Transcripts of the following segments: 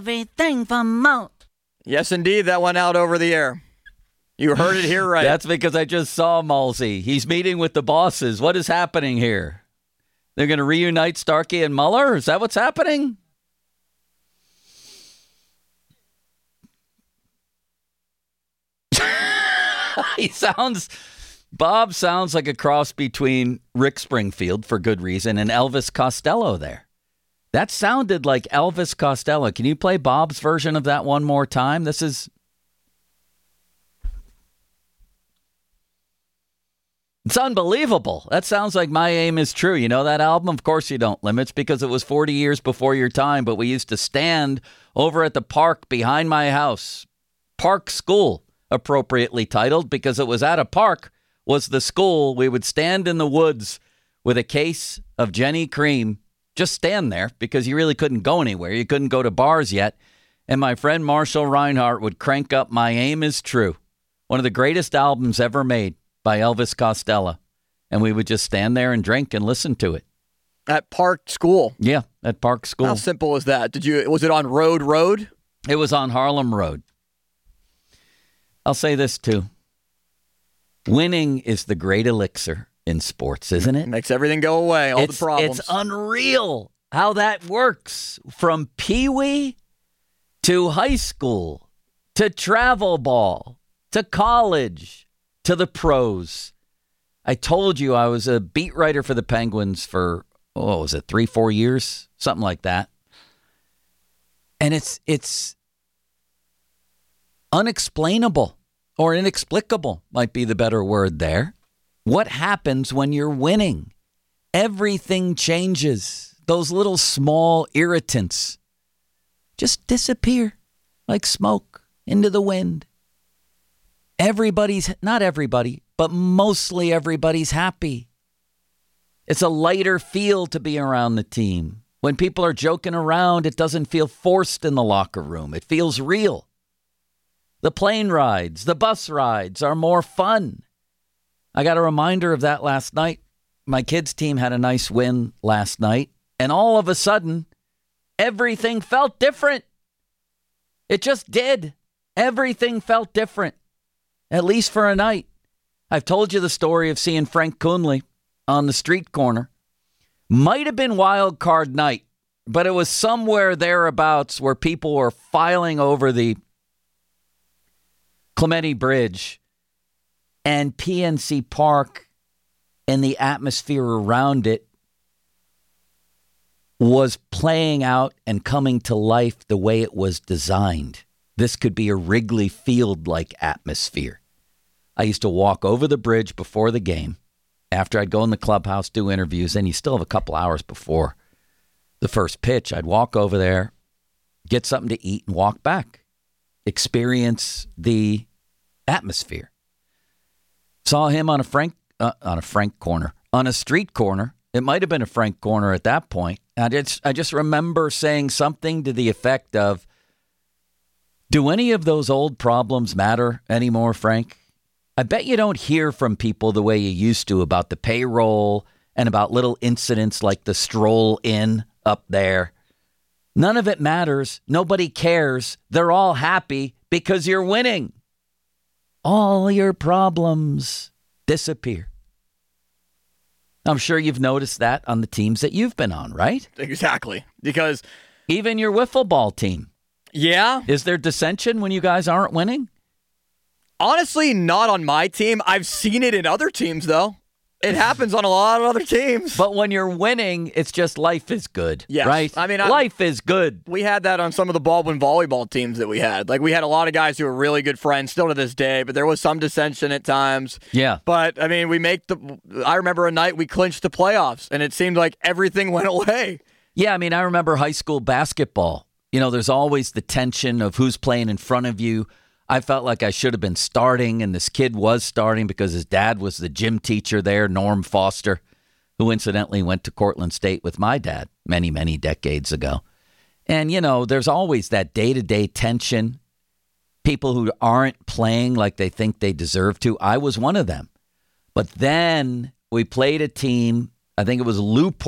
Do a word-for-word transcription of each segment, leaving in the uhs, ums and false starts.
everything for more. Yes, indeed. That went out over the air. You heard it here right. That's because I just saw Malsey. He's meeting with the bosses. What is happening here? They're going to reunite Starkey and Mueller? Is that what's happening? He sounds... Bob sounds like a cross between Rick Springfield, for good reason, and Elvis Costello there. That sounded like Elvis Costello. Can you play Bob's version of that one more time? This is... It's unbelievable. That sounds like My Aim is True. You know that album? Of course you don't, Limits, because it was forty years before your time, but we used to stand over at the park behind my house. Park School, appropriately titled, because it was at a park, was the school. We would stand in the woods with a case of Jenny Cream, just stand there because you really couldn't go anywhere. You couldn't go to bars yet. And my friend Marshall Reinhardt would crank up My Aim is True, one of the greatest albums ever made by Elvis Costello. And we would just stand there and drink and listen to it. At Park School? Yeah, at Park School. How simple was that? Did you? Was it on Road Road? It was on Harlem Road. I'll say this, too. Winning is the great elixir in sports, isn't it? It makes everything go away, all it's, the problems. It's unreal how that works. From Pee-wee to high school to travel ball to college to the pros. I told you I was a beat writer for the Penguins for, oh, what was it, three, four years? Something like that. And it's it's unexplainable. Or inexplicable might be the better word there. What happens when you're winning? Everything changes. Those little small irritants just disappear like smoke into the wind. Everybody's, not everybody, but mostly everybody's happy. It's a lighter feel to be around the team. When people are joking around, it doesn't feel forced in the locker room. It feels real. The plane rides, the bus rides are more fun. I got a reminder of that last night. My kids' team had a nice win last night, and all of a sudden, everything felt different. It just did. Everything felt different, at least for a night. I've told you the story of seeing Frank Coonley on the street corner. Might have been wild card night, but it was somewhere thereabouts where people were filing over the Clementi Bridge, and P N C Park and the atmosphere around it was playing out and coming to life the way it was designed. This could be a Wrigley Field-like atmosphere. I used to walk over the bridge before the game, after I'd go in the clubhouse, do interviews, and you still have a couple hours before the first pitch. I'd walk over there, get something to eat, and walk back. Experience the atmosphere. Saw him on a Frank uh, on a Frank corner, on a street corner. It might have been a Frank corner at that point. I just I just remember saying something to the effect of, "Do any of those old problems matter anymore, Frank? I bet you don't hear from people the way you used to about the payroll and about little incidents like the stroll in up there. None of it matters. Nobody cares. They're all happy because you're winning. All your problems disappear." I'm sure you've noticed that on the teams that you've been on, right? Exactly. Because even your wiffle ball team. Yeah. Is there dissension when you guys aren't winning? Honestly, not on my team. I've seen it in other teams, though. It happens on a lot of other teams. But when you're winning, it's just life is good, yes. right? I mean, life I, is good. We had that on some of the Baldwin volleyball teams that we had. Like, we had a lot of guys who were really good friends still to this day, but there was some dissension at times. Yeah. But, I mean, we make the... I remember a night we clinched the playoffs, and it seemed like everything went away. Yeah, I mean, I remember high school basketball. You know, there's always the tension of who's playing in front of you. I felt like I should have been starting, and this kid was starting because his dad was the gym teacher there, Norm Foster, who incidentally went to Cortland State with my dad many, many decades ago. And, you know, there's always that day-to-day tension. People who aren't playing like they think they deserve to. I was one of them. But then we played a team, I think it was Newport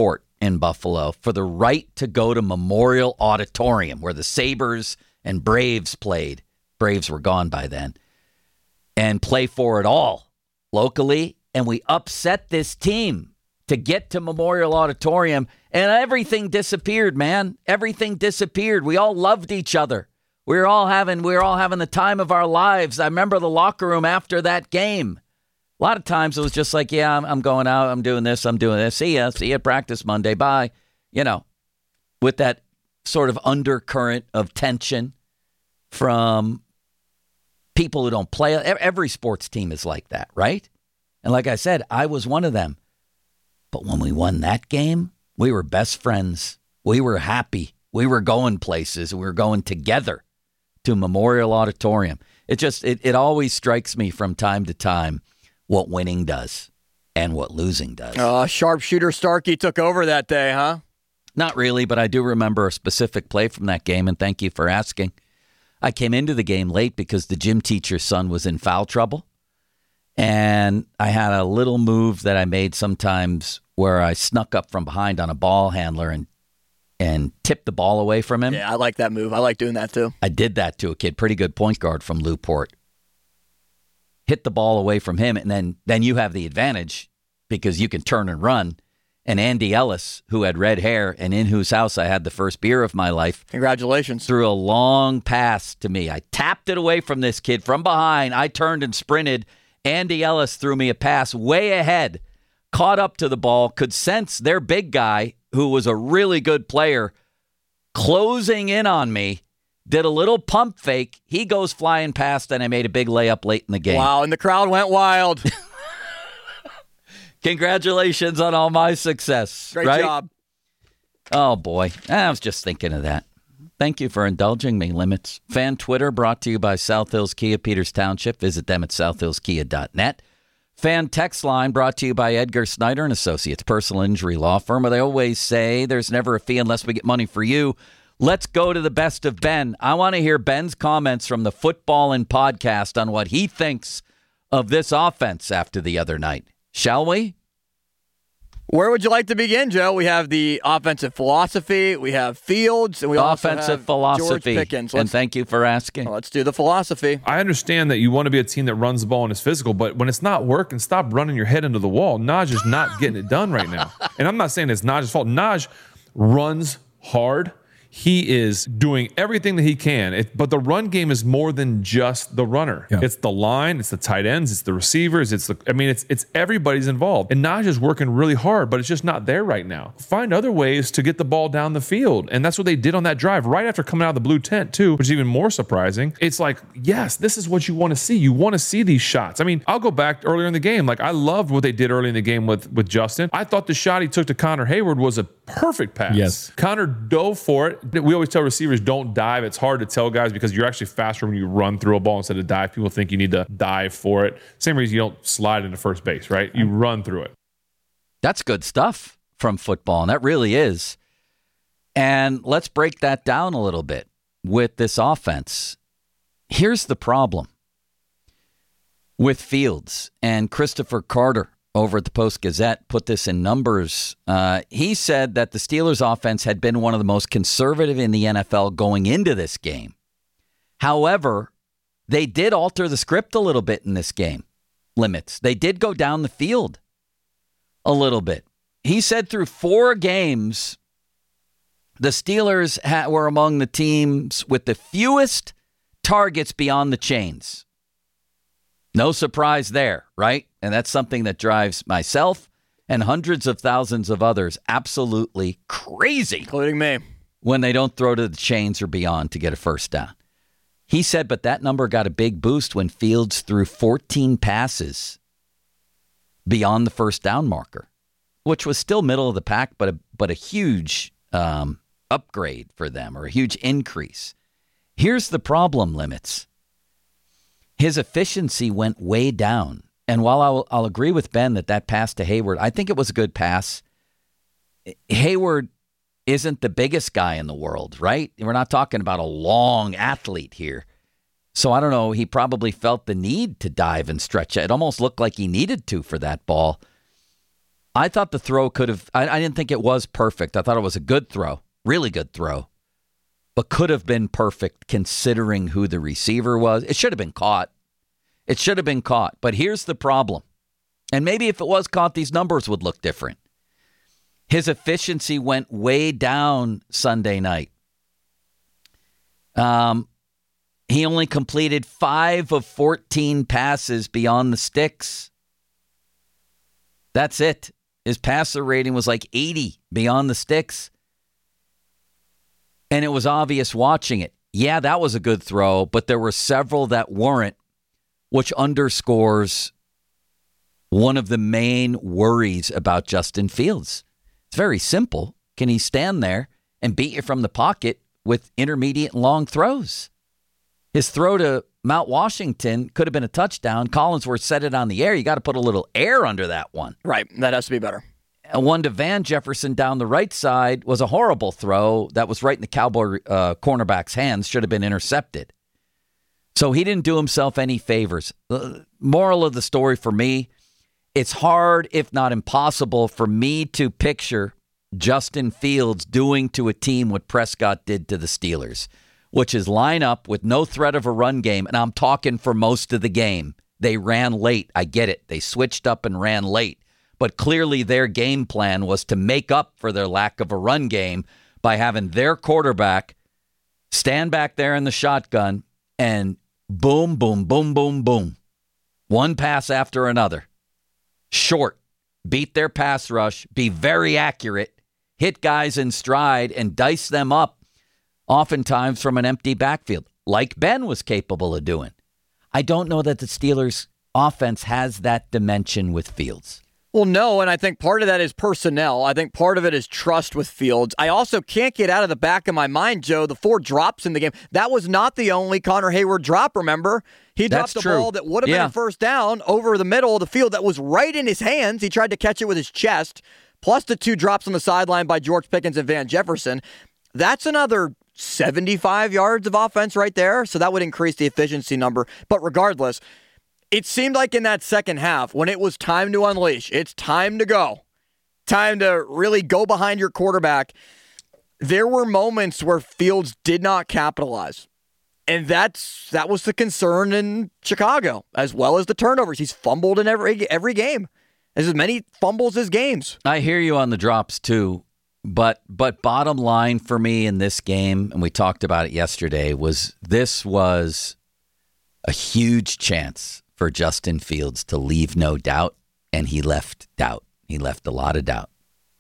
in Buffalo for the right to go to Memorial Auditorium where the Sabres and Braves played. Braves were gone by then. And play for it all locally. And we upset this team to get to Memorial Auditorium. And everything disappeared, man. Everything disappeared. We all loved each other. We were all having, we were all having the time of our lives. I remember the locker room after that game. A lot of times it was just like, yeah, I'm, I'm going out. I'm doing this. I'm doing this. See ya. See ya at practice Monday. Bye. You know, with that sort of undercurrent of tension from people who don't play. Every sports team is like that, right? And like I said, I was one of them. But when we won that game, we were best friends. We were happy. We were going places. We were going together to Memorial Auditorium. It just, it, it always strikes me from time to time what winning does and what losing does. Uh, sharpshooter Starkey took over that day, huh? Not really, but I do remember a specific play from that game, and thank you for asking. I came into the game late because the gym teacher's son was in foul trouble. And I had a little move that I made sometimes where I snuck up from behind on a ball handler and and tipped the ball away from him. Yeah, I like that move. I like doing that too. I did that to a kid, pretty good point guard from Newport. Hit the ball away from him, and then then you have the advantage because you can turn and run. And Andy Ellis, who had red hair and in whose house I had the first beer of my life. Congratulations. Threw a long pass to me. I tapped it away from this kid from behind. I turned and sprinted. Andy Ellis threw me a pass way ahead, caught up to the ball, could sense their big guy, who was a really good player, closing in on me, did a little pump fake. He goes flying past, and I made a big layup late in the game. Wow, and the crowd went wild. Congratulations on all my success. Great right? job. Oh, boy. I was just thinking of that. Thank you for indulging me, Limits. Fan Twitter brought to you by South Hills Kia, Peters Township. Visit them at south hills kia dot net. Fan Text Line brought to you by Edgar Snyder and Associates, personal injury law firm, where they always say there's never a fee unless we get money for you. Let's go to the best of Ben. I want to hear Ben's comments from the Football and Podcast on what he thinks of this offense after the other night. Shall we? Where would you like to begin, Joe? We have the offensive philosophy, we have Fields, and we also offensive have philosophy. George Pickens. And thank you for asking. Let's do the philosophy. I understand that you want to be a team that runs the ball and is physical, but when it's not working, stop running your head into the wall. Naj is not getting it done right now. And I'm not saying it's Naj's fault. Naj runs hard. He is doing everything that he can, it, but the run game is more than just the runner. Yeah. It's the line, it's the tight ends, it's the receivers, it's the, I mean, it's it's everybody's involved. And Naj is working really hard, but it's just not there right now. Find other ways to get the ball down the field. And that's what they did on that drive, right after coming out of the blue tent, too, which is even more surprising. It's like, yes, this is what you want to see. You want to see these shots. I mean, I'll go back earlier in the game. Like, I loved what they did early in the game with, with Justin. I thought the shot he took to Connor Hayward was a perfect pass. Yes. Connor dove for it. We always tell receivers don't dive. It's hard to tell guys because you're actually faster when you run through a ball instead of dive. People think you need to dive for it. Same reason you don't slide into first base, right? You run through it. That's good stuff from football, and that really is. And let's break that down a little bit with this offense. Here's the problem with Fields, and Christopher Carter over at the Post-Gazette put this in numbers. Uh, he said that the Steelers' offense had been one of the most conservative in the N F L going into this game. However, they did alter the script a little bit in this game. Limits. They did go down the field a little bit. He said through four games, the Steelers ha- were among the teams with the fewest targets beyond the chains. No surprise there, right? And that's something that drives myself and hundreds of thousands of others absolutely crazy. Including me. When they don't throw to the chains or beyond to get a first down. He said, but that number got a big boost when Fields threw fourteen passes beyond the first down marker, which was still middle of the pack, but a, but a huge um, upgrade for them or a huge increase. Here's the problem, Limits. His efficiency went way down. And while I'll, I'll agree with Ben that that pass to Hayward, I think it was a good pass. Hayward isn't the biggest guy in the world, right? We're not talking about a long athlete here. So I don't know. He probably felt the need to dive and stretch it. It almost looked like he needed to for that ball. I thought the throw could have, I, I didn't think it was perfect. I thought it was a good throw, really good throw, but could have been perfect considering who the receiver was. It should have been caught. It should have been caught. But here's the problem. And maybe if it was caught, these numbers would look different. His efficiency went way down Sunday night. Um, he only completed five of fourteen passes beyond the sticks. That's it. His passer rating was like eighty beyond the sticks. And it was obvious watching it. Yeah, that was a good throw, but there were several that weren't, which underscores one of the main worries about Justin Fields. It's very simple. Can he stand there and beat you from the pocket with intermediate and long throws? His throw to Mount Washington could have been a touchdown. Collinsworth set it on the air. You got to put a little air under that one. Right. That has to be better. And one to Van Jefferson down the right side was a horrible throw that was right in the Cowboy uh, cornerback's hands. Should have been intercepted. So he didn't do himself any favors. The moral of the story for me, it's hard, if not impossible, for me to picture Justin Fields doing to a team what Prescott did to the Steelers, which is line up with no threat of a run game, and I'm talking for most of the game. They ran late. I get it. They switched up and ran late. But clearly their game plan was to make up for their lack of a run game by having their quarterback stand back there in the shotgun and boom, boom, boom, boom, boom. One pass after another. Short. Beat their pass rush. Be very accurate. Hit guys in stride and dice them up, oftentimes from an empty backfield, like Ben was capable of doing. I don't know that the Steelers' offense has that dimension with Fields. Well, no, and I think part of that is personnel. I think part of it is trust with Fields. I also can't get out of the back of my mind, Joe, the four drops in the game. That was not the only Connor Hayward drop, remember? He dropped That's the true. ball that would have Yeah. been a first down over the middle of the field that was right in his hands. He tried to catch it with his chest, plus the two drops on the sideline by George Pickens and Van Jefferson. That's another seventy-five yards of offense right there, so that would increase the efficiency number. But regardless, it seemed like in that second half, when it was time to unleash, it's time to go, time to really go behind your quarterback, there were moments where Fields did not capitalize. And that's that was the concern in Chicago, as well as the turnovers. He's fumbled in every every game. As many fumbles as games. I hear you on the drops, too. But but bottom line for me in this game, and we talked about it yesterday, was this was a huge chance for Justin Fields to leave no doubt, and he left doubt. He left a lot of doubt.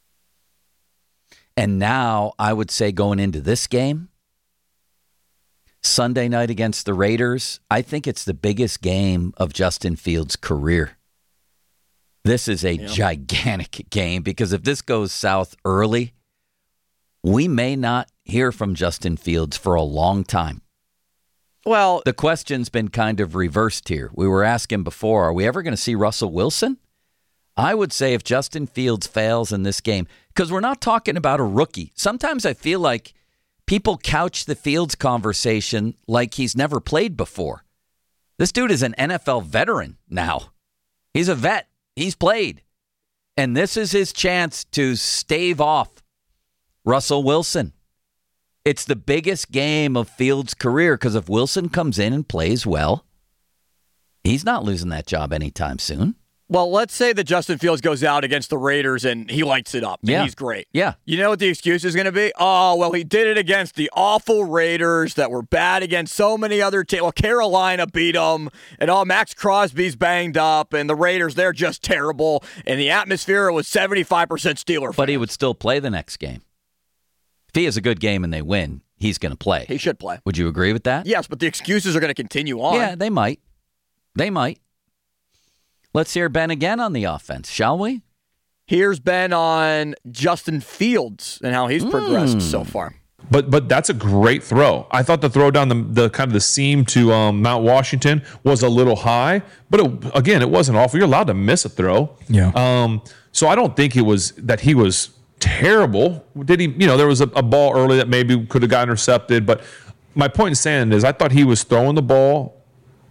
And now I would say going into this game, Sunday night against the Raiders, I think it's the biggest game of Justin Fields' career. This is a yeah. gigantic game because if this goes south early, we may not hear from Justin Fields for a long time. Well, the question's been kind of reversed here. We were asking before, are we ever going to see Russell Wilson? I would say if Justin Fields fails in this game, because we're not talking about a rookie. Sometimes I feel like people couch the Fields conversation like he's never played before. This dude is an N F L veteran now. He's a vet. He's played. And this is his chance to stave off Russell Wilson. It's the biggest game of Fields' career because if Wilson comes in and plays well, he's not losing that job anytime soon. Well, let's say that Justin Fields goes out against the Raiders and he lights it up. And yeah. he's great. Yeah. You know what the excuse is going to be? Oh, well, he did it against the awful Raiders that were bad against so many other teams. Well, Carolina beat them, and oh, Max Crosby's banged up, and the Raiders, they're just terrible, and the atmosphere was seventy-five percent Steeler fans. But he would still play the next game. If he has a good game and they win, he's going to play. He should play. Would you agree with that? Yes, but the excuses are going to continue on. Yeah, they might. They might. Let's hear Ben again on the offense, shall we? Here's Ben on Justin Fields and how he's progressed mm. so far. But but that's a great throw. I thought the throw down the, the kind of the seam to um, Mount Washington was a little high, but it, again, it wasn't awful. You're allowed to miss a throw. Yeah. Um. So I don't think it was that he was terrible. Did he? You know, there was a, a ball early that maybe could have got intercepted. But my point in saying is, I thought he was throwing the ball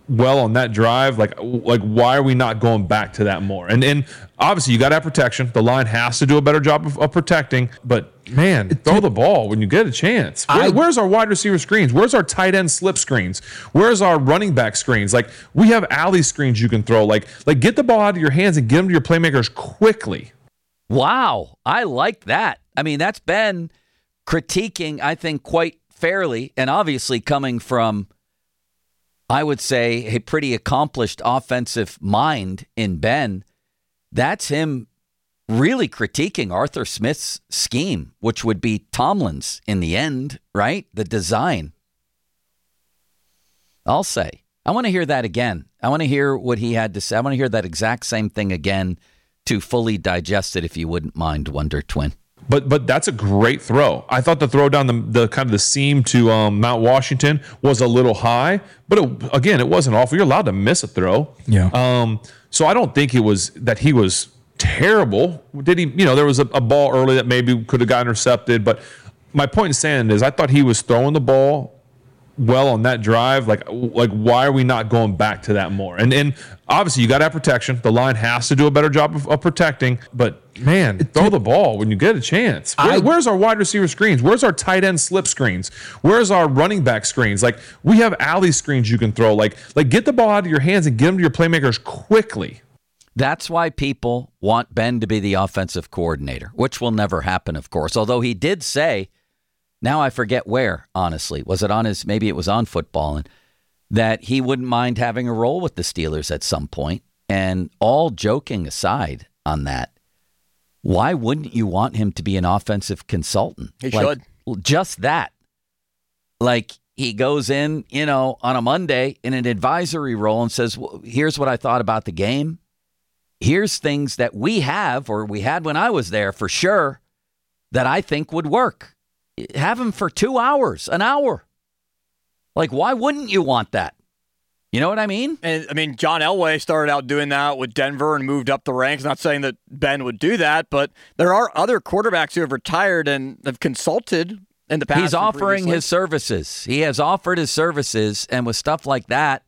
well on that drive, like like why are we not going back to that more? And and obviously you got to have protection. The line has to do a better job of, of protecting. But man, throw the ball when you get a chance. Where, I, where's our wide receiver screens? Where's our tight end slip screens? Where's our running back screens? Like we have alley screens you can throw. Like like get the ball out of your hands and get them to your playmakers quickly. Wow, I like that. I mean, that's been critiquing, I think, quite fairly, and obviously coming from, I would say, a pretty accomplished offensive mind in Ben. That's him really critiquing Arthur Smith's scheme, which would be Tomlin's in the end, right? The design. I'll say. I want to hear that again. I want to hear what he had to say. I want to hear that exact same thing again to fully digest it, if you wouldn't mind, Wonder Twin. But but that's a great throw. I thought the throw down the, the kind of the seam to um, Mount Washington was a little high, but it, again, it wasn't awful. You're allowed to miss a throw. Yeah. Um. So I don't think it was that he was terrible. Did he? You know, there was a, a ball early that maybe could have got intercepted. But my point in saying is, I thought he was throwing the ball well on that drive. Like like why are we not going back to that more? And and obviously you got to have protection. The line has to do a better job of, of protecting. But man, throw the ball when you get a chance. Where, I, where's our wide receiver screens? Where's our tight end slip screens? Where's our running back screens? Like we have alley screens you can throw. Like like get the ball out of your hands and get them to your playmakers quickly. That's why people want Ben to be the offensive coordinator, which will never happen, of course. Although he did say, now I forget where, honestly. Was it on his, maybe it was on Football, and that he wouldn't mind having a role with the Steelers at some point. And all joking aside on that, why wouldn't you want him to be an offensive consultant? He like, should. Just that. Like he goes in, you know, on a Monday in an advisory role and says, well, here's what I thought about the game. Here's things that we have, or we had when I was there for sure, that I think would work. Have him for two hours, an hour. Like, why wouldn't you want that? You know what I mean? And I mean, John Elway started out doing that with Denver and moved up the ranks. Not saying that Ben would do that, but there are other quarterbacks who have retired and have consulted in the past. He's offering his services. He has offered his services, and with stuff like that,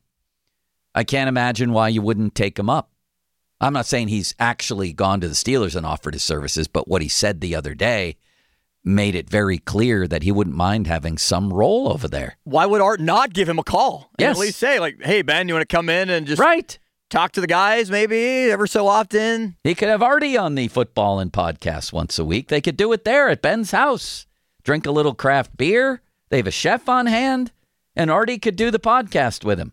I can't imagine why you wouldn't take him up. I'm not saying he's actually gone to the Steelers and offered his services, but what he said the other day made it very clear that he wouldn't mind having some role over there. Why would Art not give him a call? And Yes. at least say, like, hey, Ben, you want to come in and just Right. talk to the guys maybe ever so often? He could have Artie on the Football and Podcast once a week. They could do it there at Ben's house. Drink a little craft beer. They have a chef on hand, and Artie could do the podcast with him.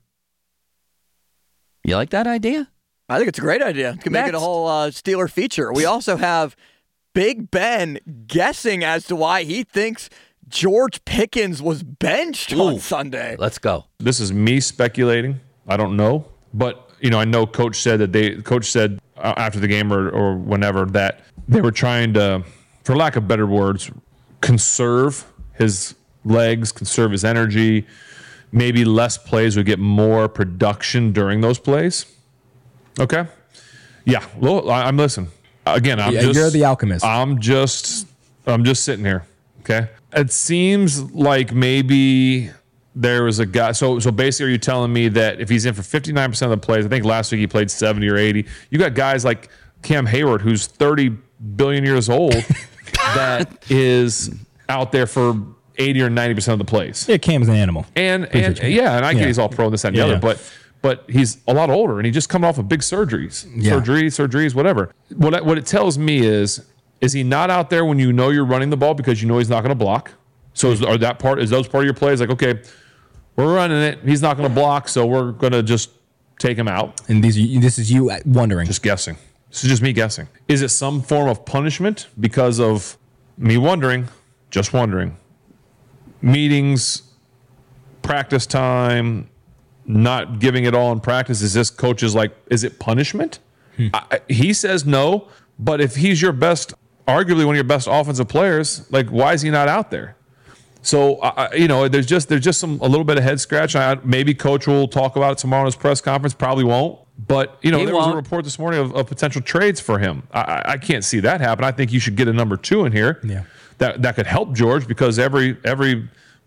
You like that idea? I think it's a great idea. Could make it a Next. whole uh, Steeler feature. We also have Big Ben guessing as to why he thinks George Pickens was benched on Ooh. Sunday. Let's go. This is me speculating. I don't know, but you know, I know Coach said that they. Coach said uh, after the game or, or whenever that they were trying to, for lack of better words, conserve his legs, conserve his energy. Maybe less plays would get more production during those plays. Okay. Yeah. Well, I- I'm listening. Again, I'm Yeah, just. you're the alchemist. I'm just. I'm just sitting here. Okay. It seems like maybe there was a guy. So, so basically, are you telling me that if he's in for fifty-nine percent of the plays, I think last week he played seventy or eighty. You got guys like Cam Hayward, who's thirty billion years old, that is out there for eighty or ninety percent of the plays. Yeah, Cam's an animal. And and Appreciate you. yeah, and I get Yeah. he's all pro in this and the Yeah, other, yeah. but but he's a lot older and he just coming off of big surgeries, Yeah. surgeries, surgeries, whatever. What I- what it tells me is is he not out there when you know you're running the ball because you know he's not going to block? So is are that part is those part of your plays like okay, we're running it, he's not going to block, so we're going to just take him out. And these, are- this is you wondering. Just guessing. This is just me guessing. Is it some form of punishment because of me wondering? Just wondering. Meetings, practice time, not giving it all in practice. Is this coach's like, is it punishment? Hmm. I, he says no, but if he's your best, arguably one of your best offensive players, like why is he not out there? So I, you know, there's just there's just some a little bit of head scratch. I, maybe coach will talk about it tomorrow in his press conference. Probably won't. But you know, He there was won't. a report this morning of, of potential trades for him. I- I, I can't see that happen. I think you should get a number two in here. Yeah. That that could help George because every every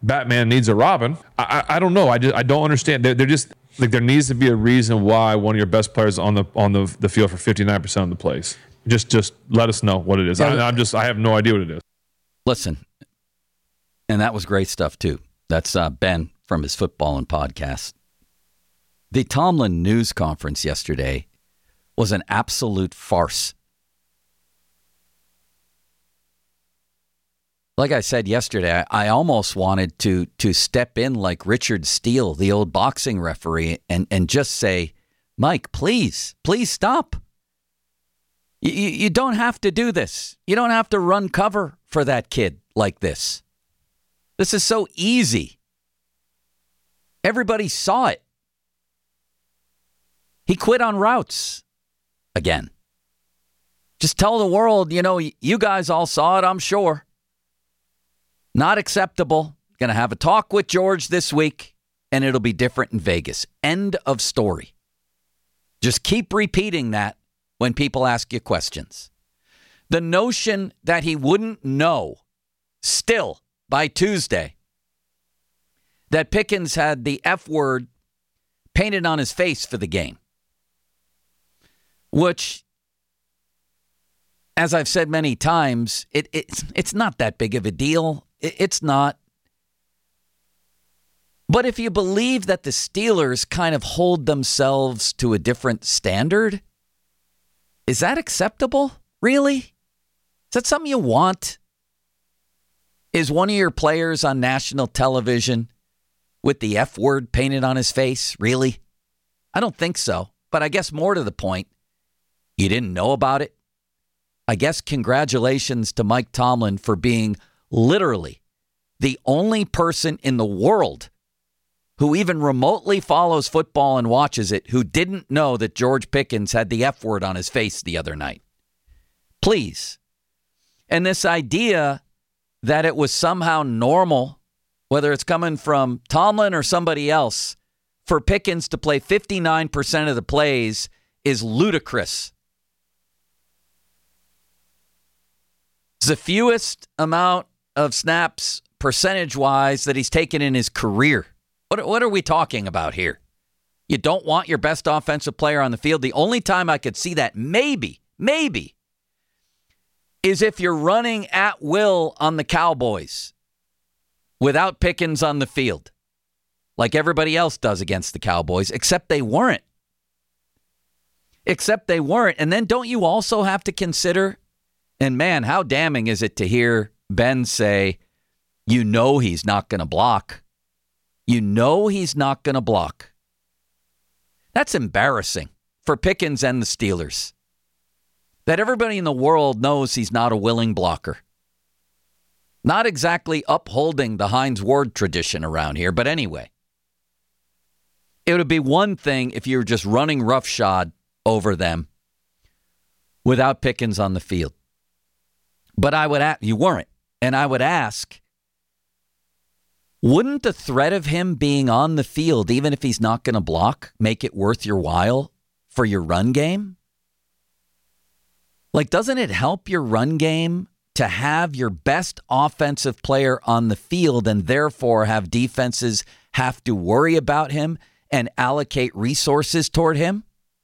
Batman needs a Robin. I, I, I don't know. I just I don't understand. They're, they're just like there needs to be a reason why one of your best players on the on the, the field for fifty-nine percent of the plays. Just just let us know what it is. I, I'm just I have no idea what it is. Listen, and that was great stuff too. That's uh, Ben from his Football and Podcast. The Tomlin news conference yesterday was an absolute farce. Like I said yesterday, I, I almost wanted to to step in like Richard Steele, the old boxing referee, and, and just say, Mike, please, please stop. You, you, you don't have to do this. You don't have to run cover for that kid like this. This is so easy. Everybody saw it. He quit on routes again. Just tell the world, you know, you guys all saw it, I'm sure. Not acceptable. Going to have a talk with George this week, and it'll be different in Vegas. End of story. Just keep repeating that when people ask you questions. The notion that he wouldn't know still by Tuesday that Pickens had the F word painted on his face for the game, which, as I've said many times, it, it's, it's not that big of a deal. It, it's not. But if you believe that the Steelers kind of hold themselves to a different standard, is that acceptable? Really? Is that something you want? Is one of your players on national television with the F word painted on his face? Really? I don't think so. But I guess more to the point, you didn't know about it? I guess congratulations to Mike Tomlin for being literally the only person in the world who even remotely follows football and watches it who didn't know that George Pickens had the F word on his face the other night. Please. And this idea that it was somehow normal, whether it's coming from Tomlin or somebody else, for Pickens to play fifty-nine percent of the plays is ludicrous. It's the fewest amount of snaps percentage-wise that he's taken in his career. What, what are we talking about here? You don't want your best offensive player on the field. The only time I could see that, maybe, maybe, is if you're running at will on the Cowboys without Pickens on the field, like everybody else does against the Cowboys, except they weren't. Except they weren't. And then don't you also have to consider, and man, how damning is it to hear Ben say, you know he's not going to block. You know he's not going to block. That's embarrassing for Pickens and the Steelers. That everybody in the world knows he's not a willing blocker. Not exactly upholding the Hines Ward tradition around here, but anyway. It would be one thing if you were just running roughshod over them without Pickens on the field. But I would ask, you weren't. And I would ask, wouldn't the threat of him being on the field, even if he's not going to block, make it worth your while for your run game? Like, doesn't it help your run game to have your best offensive player on the field and therefore have defenses have to worry about him and allocate resources toward him?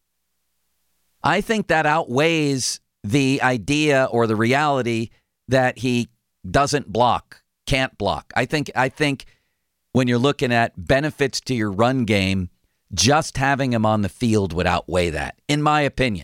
I think that outweighs the idea or the reality that he doesn't block, can't block. I think I think when you're looking at benefits to your run game, just having him on the field would outweigh that, in my opinion.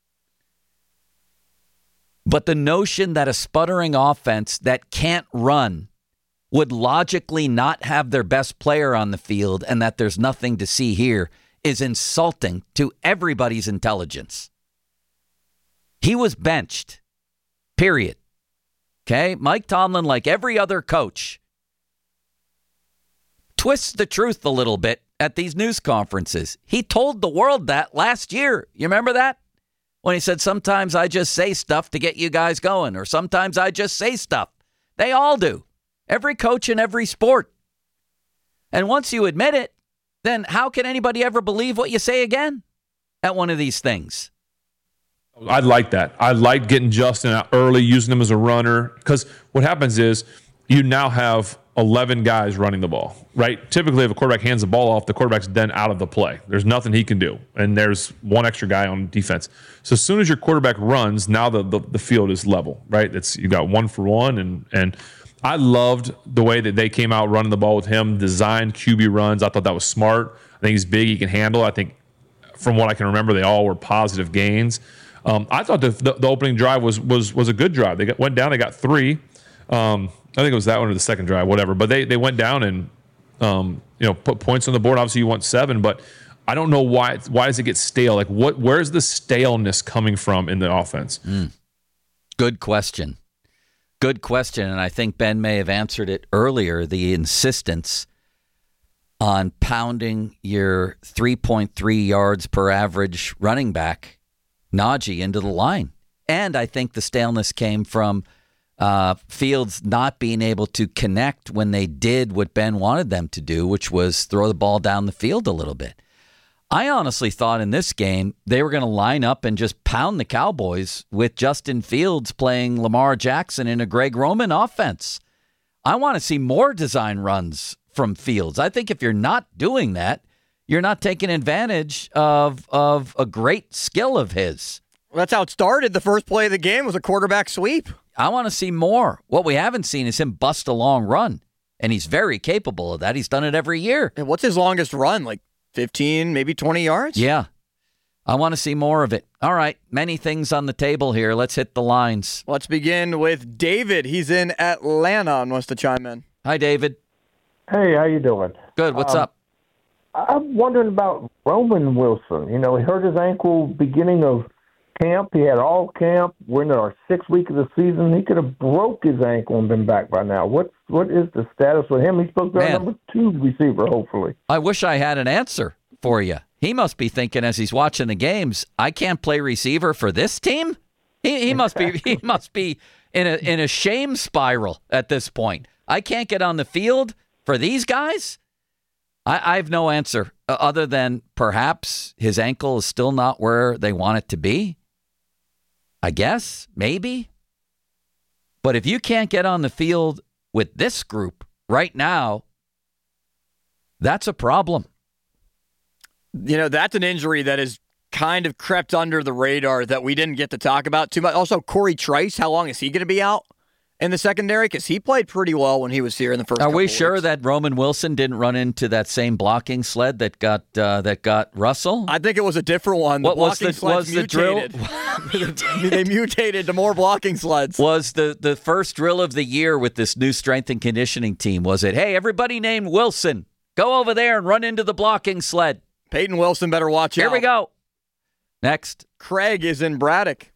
But the notion that a sputtering offense that can't run would logically not have their best player on the field and that there's nothing to see here is insulting to everybody's intelligence. He was benched, period. Okay? Mike Tomlin, like every other coach, twists the truth a little bit at these news conferences. He told the world that last year. You remember that? When he said, sometimes I just say stuff to get you guys going, or sometimes I just say stuff. They all do. Every coach in every sport. And once you admit it, then how can anybody ever believe what you say again at one of these things? I like that. I like getting Justin out early, using him as a runner, because what happens is you now have eleven guys running the ball, right? Typically, if a quarterback hands the ball off, the quarterback's then out of the play. There's nothing he can do, and there's one extra guy on defense. So as soon as your quarterback runs, now the the, the field is level, right? It's you got one for one, and and I loved the way that they came out running the ball with him, designed Q B runs. I thought that was smart. I think he's big, he can handle. I think from what I can remember, they all were positive gains. Um, I thought the, the the opening drive was was was a good drive. They got, went down, they got three. Um, I think it was that one or the second drive, whatever. But they they went down and um, you know put points on the board. Obviously, you want seven, but I don't know why. Why does it get stale? Like what? Where's the staleness coming from in the offense? Mm. Good question. Good question, and I think Ben may have answered it earlier. The insistence on pounding your three point three yards per average running back, Najee, into the line, and I think the staleness came from. Uh, Fields not being able to connect when they did what Ben wanted them to do, which was throw the ball down the field a little bit. I honestly thought in this game they were going to line up and just pound the Cowboys with Justin Fields playing Lamar Jackson in a Greg Roman offense. I want to see more design runs from Fields. I think if you're not doing that, you're not taking advantage of, of a great skill of his. Well, that's how it started. The first play of the game was a quarterback sweep. I want to see more. What we haven't seen is him bust a long run, and he's very capable of that. He's done it every year. And what's his longest run? Like fifteen, maybe twenty yards? Yeah. I want to see more of it. All right, many things on the table here. Let's hit the lines. Let's begin with David. He's in Atlanta and wants to chime in. Hi, David. Hey, how you doing? Good. What's um, up? I'm wondering about Roman Wilson. You know, he hurt his ankle beginning of camp. He had all camp. We're in our sixth week of the season. He could have broke his ankle and been back by now. What what is the status with him? He's supposed to be our number two receiver, hopefully. I wish I had an answer for you. He must be thinking as he's watching the games, I can't play receiver for this team. He, he must be he must be in a in a shame spiral at this point. I can't get on the field for these guys. I, I have no answer uh, other than perhaps his ankle is still not where they want it to be. I guess, maybe. But if you can't get on the field with this group right now, that's a problem. You know, that's an injury that has kind of crept under the radar that we didn't get to talk about too much. Also, Corey Trice, how long is he going to be out in the secondary? Because he played pretty well when he was here in the first Are couple we weeks. sure that Roman Wilson didn't run into that same blocking sled that got uh, that got Russell? I think it was a different one. The what was blocking the, sleds was the drill? mutated. They mutated to more blocking sleds. Was the, the first drill of the year with this new strength and conditioning team, was it, hey, everybody named Wilson, go over there and run into the blocking sled? Peyton Wilson better watch Here out. we go. Next. Craig is in Braddock.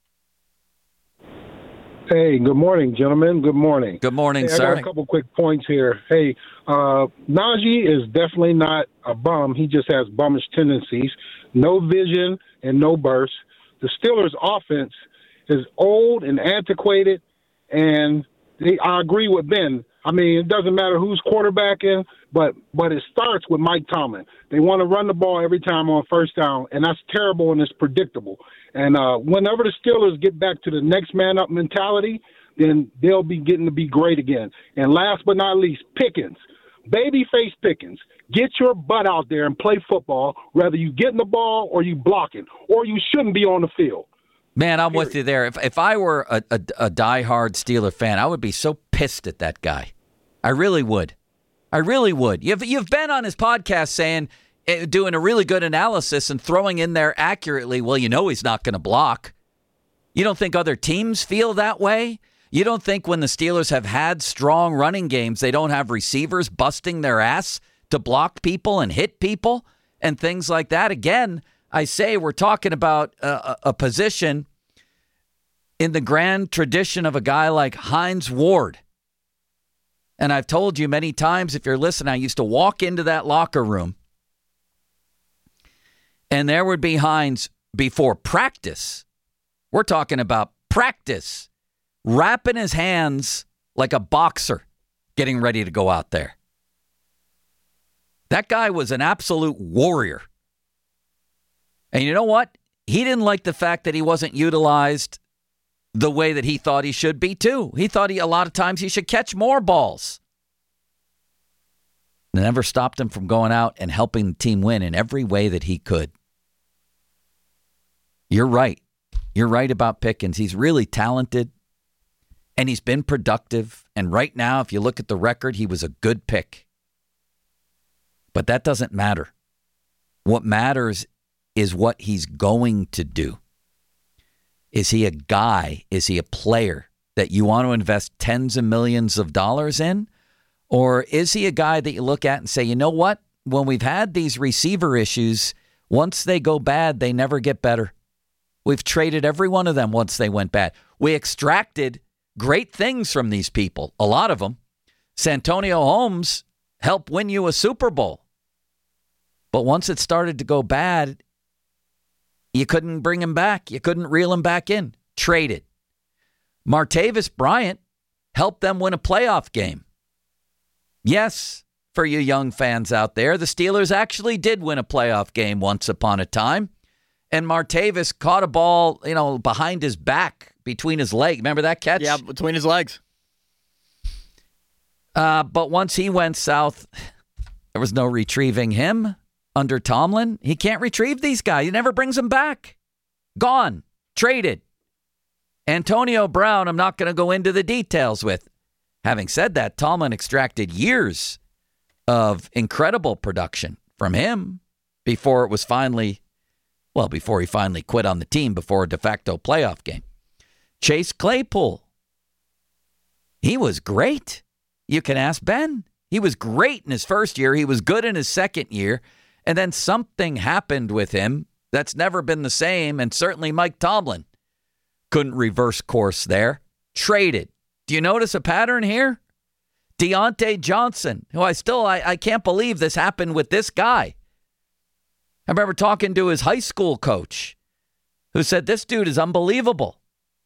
Hey, good morning, gentlemen. Good morning. Good morning, hey, sir. I got a couple quick points here. Hey, uh, Najee is definitely not a bum. He just has bummish tendencies. No vision and no burst. The Steelers' offense is old and antiquated, and they, I agree with Ben. I mean, it doesn't matter who's quarterbacking, but but it starts with Mike Tomlin. They want to run the ball every time on first down, and that's terrible and it's predictable. And uh, whenever the Steelers get back to the next man up mentality, then they'll be getting to be great again. And last but not least, Pickens. Babyface Pickens. Get your butt out there and play football, whether you getting the ball or you blocking, or you shouldn't be on the field. Man, I'm with you there. If if I were a, a, a diehard Steeler fan, I would be so pissed at that guy. I really would. I really would. You've you've been on his podcast saying, doing a really good analysis and throwing in there accurately, well, you know he's not going to block. You don't think other teams feel that way? You don't think when the Steelers have had strong running games, they don't have receivers busting their ass to block people and hit people and things like that? Again, I say we're talking about a, a position in the grand tradition of a guy like Hines Ward. And I've told you many times, if you're listening, I used to walk into that locker room and there would be Hines before practice. We're talking about practice, wrapping his hands like a boxer getting ready to go out there. That guy was an absolute warrior. And you know what? He didn't like the fact that he wasn't utilized the way that he thought he should be, too. He thought he a lot of times he should catch more balls. never stopped him from going out and helping the team win in every way that he could. You're right. You're right about Pickens. He's really talented, and he's been productive. And right now, if you look at the record, he was a good pick. But that doesn't matter. What matters is what he's going to do. Is he a guy? Is he a player that you want to invest tens of millions of dollars in? Or is he a guy that you look at and say, you know what? When we've had these receiver issues, once they go bad, they never get better. We've traded every one of them once they went bad. We extracted great things from these people, a lot of them. Santonio Holmes helped win you a Super Bowl. But once it started to go bad, you couldn't bring him back. You couldn't reel him back in. Traded. Martavis Bryant helped them win a playoff game. Yes, for you young fans out there, the Steelers actually did win a playoff game once upon a time. And Martavis caught a ball, you know, behind his back, between his legs. Remember that catch? Yeah, between his legs. Uh, but once he went south, there was no retrieving him under Tomlin. He can't retrieve these guys. He never brings them back. Gone. Traded. Antonio Brown, I'm not going to go into the details with. Having said that, Tomlin extracted years of incredible production from him before it was finally, well, before he finally quit on the team before a de facto playoff game. Chase Claypool. He was great. You can ask Ben. He was great in his first year. He was good in his second year. And then something happened with him that's never been the same. And certainly Mike Tomlin couldn't reverse course there. Traded. Do you notice a pattern here? Deontay Johnson, who I still, I, I can't believe this happened with this guy. I remember talking to his high school coach who said, this dude is unbelievable.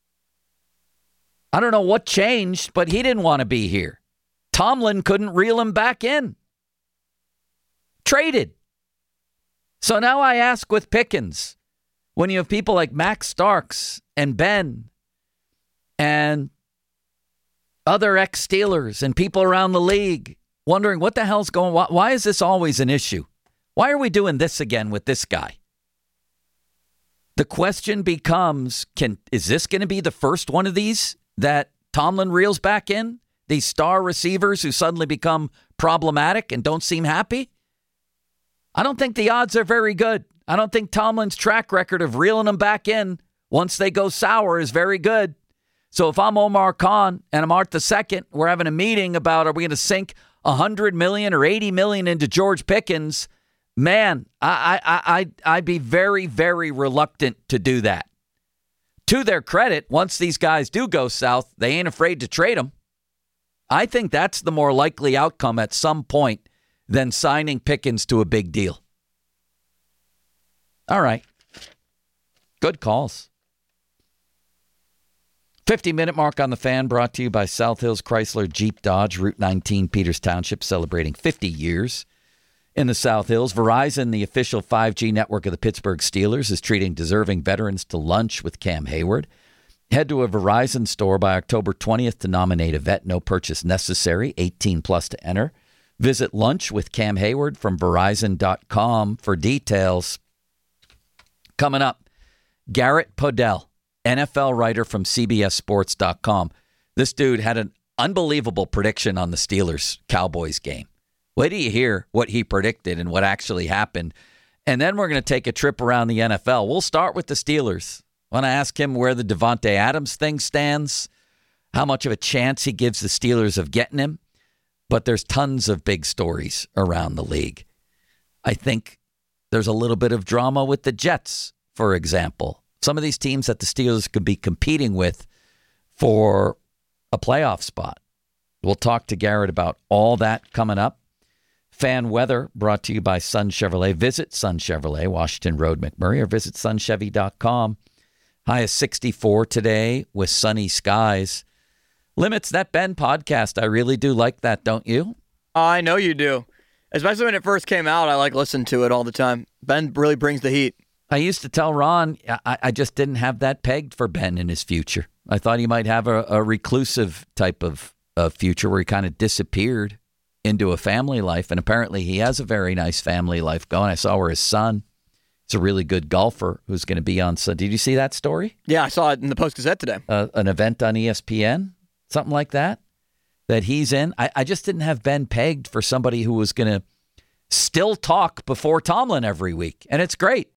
I don't know what changed, but he didn't want to be here. Tomlin couldn't reel him back in. Traded. So now I ask with Pickens, when you have people like Max Starks and Ben and other ex-Steelers and people around the league wondering what the hell's going on, why is this always an issue? Why are we doing this again with this guy? The question becomes, can is this going to be the first one of these that Tomlin reels back in? These star receivers who suddenly become problematic and don't seem happy? I don't think the odds are very good. I don't think Tomlin's track record of reeling them back in once they go sour is very good. So if I'm Omar Khan and I'm Art the Second, we're having a meeting about are we going to sink one hundred million dollars or eighty million dollars into George Pickens, man, I, I, I, I'd be very, very reluctant to do that. To their credit, once these guys do go south, they ain't afraid to trade them. I think that's the more likely outcome at some point than signing Pickens to a big deal. All right. Good calls. fifty-minute mark on the Fan, brought to you by South Hills Chrysler Jeep Dodge, Route nineteen, Peters Township, celebrating fifty years in the South Hills. Verizon, the official five G network of the Pittsburgh Steelers, is treating deserving veterans to lunch with Cam Hayward. Head to a Verizon store by October twentieth to nominate a vet. No purchase necessary. eighteen plus to enter. Visit Lunch with Cam Hayward from Verizon dot com for details. Coming up, Garrett Podell, N F L writer from C B S Sports dot com. This dude had an unbelievable prediction on the Steelers-Cowboys game. Wait till you hear what he predicted and what actually happened. And then we're going to take a trip around the N F L. We'll start with the Steelers. I want to ask him where the Devontae Adams thing stands, how much of a chance he gives the Steelers of getting him. But there's tons of big stories around the league. I think there's a little bit of drama with the Jets, for example. Some of these teams that the Steelers could be competing with for a playoff spot. We'll talk to Garrett about all that coming up. Fan weather brought to you by Sun Chevrolet. Visit Sun Chevrolet, Washington Road, McMurray, or visit sun chevy dot com. High of sixty-four today with sunny skies. Limits That Ben podcast. I really do like that, don't you? I know you do. Especially when it first came out, I like listening to it all the time. Ben really brings the heat. I used to tell Ron, I, I just didn't have that pegged for Ben in his future. I thought he might have a, a reclusive type of uh, future where he kind of disappeared into a family life, and apparently he has a very nice family life going. I saw where his son is a really good golfer who's going to be on. So, did you see that story? Yeah, I saw it in the Post-Gazette today. Uh, an event on E S P N, something like that, that he's in. I, I just didn't have Ben pegged for somebody who was going to still talk before Tomlin every week, and it's great.